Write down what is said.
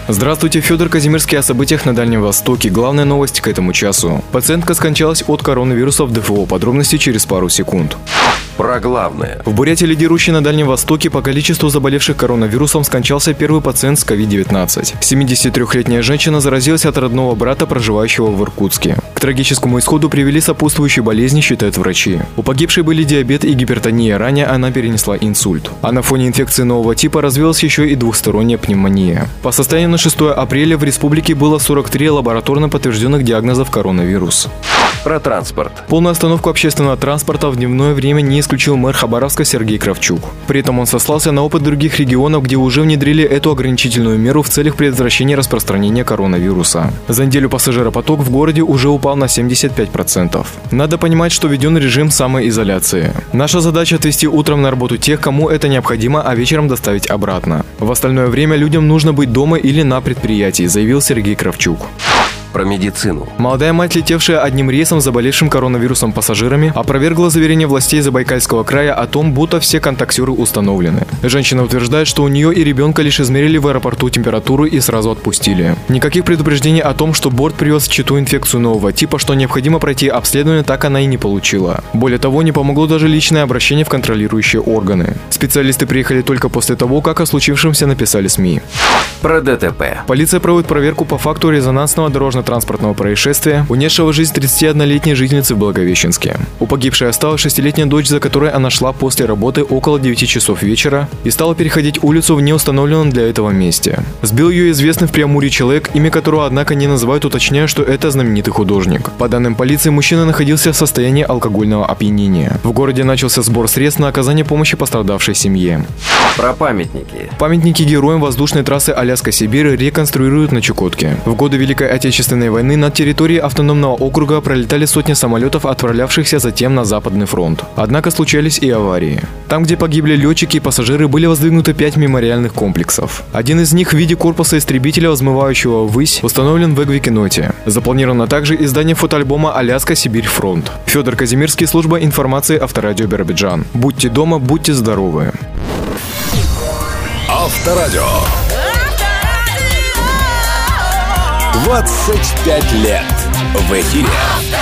Здравствуйте, Федор Казимирский о событиях на Дальнем Востоке. Главная новость к этому часу. Пациентка скончалась от коронавируса в ДФО. Подробности через пару секунд. Про главное. В Бурятии, лидирующей на Дальнем Востоке по количеству заболевших коронавирусом, скончался первый пациент с COVID-19. 73-летняя женщина заразилась от родного брата, проживающего в Иркутске. К трагическому исходу привели сопутствующие болезни, считают врачи. У погибшей были диабет и гипертония, ранее она перенесла инсульт. А на фоне инфекции нового типа развилась еще и двухсторонняя пневмония. По состоянию на 6 апреля в республике было 43 лабораторно подтвержденных диагнозов коронавирус. Про транспорт. Полную остановку общественного транспорта в дневное время не исключил мэр Хабаровска Сергей Кравчук. При этом он сослался на опыт других регионов, где уже внедрили эту ограничительную меру в целях предотвращения распространения коронавируса. За неделю пассажиропоток в городе уже упал на 75%. Надо понимать, что введен режим самоизоляции. Наша задача – отвезти утром на работу тех, кому это необходимо, а вечером доставить обратно. В остальное время людям нужно быть дома или на предприятии, заявил Сергей Кравчук. Про медицину. Молодая мать, летевшая одним рейсом с заболевшим коронавирусом пассажирами, опровергла заверение властей Забайкальского края о том, будто все контактёры установлены. Женщина утверждает, что у нее и ребенка лишь измерили в аэропорту температуру и сразу отпустили. Никаких предупреждений о том, что борт привез в Читу инфекцию нового типа, что необходимо пройти обследование, так она и не получила. Более того, не помогло даже личное обращение в контролирующие органы. Специалисты приехали только после того, как о случившемся написали СМИ. Про ДТП. Полиция проводит проверку по факту резонансного дорожно-транспортного происшествия, унесшего жизнь 31-летней жительницы в Благовещенске. У погибшей осталась 6-летняя дочь, за которой она шла после работы около 9 часов вечера и стала переходить улицу в неустановленном для этого месте. Сбил ее известный в Преамурье человек, имя которого, однако, не называют, уточняя, что это знаменитый художник. По данным полиции, мужчина находился в состоянии алкогольного опьянения. В городе начался сбор средств на оказание помощи пострадавшей семье. Про памятники. Памятники героям воздушной трассы Аляска-Сибирь реконструируют на Чукотке. В годы Великой Отечественной войны над территорией автономного округа пролетали сотни самолетов, отправлявшихся затем на Западный фронт. Однако случались и аварии. Там, где погибли летчики и пассажиры, были воздвигнуты 5 мемориальных комплексов. Один из них в виде корпуса истребителя, взмывающего ввысь, установлен в Эгвикеноте. Запланировано также издание фотоальбома «Аляска-Сибирь. Фронт». Федор Казимирский, служба информации Авторадио Биробиджан. Будьте дома, будьте здоровы. Авторадио. 25 лет в эфире.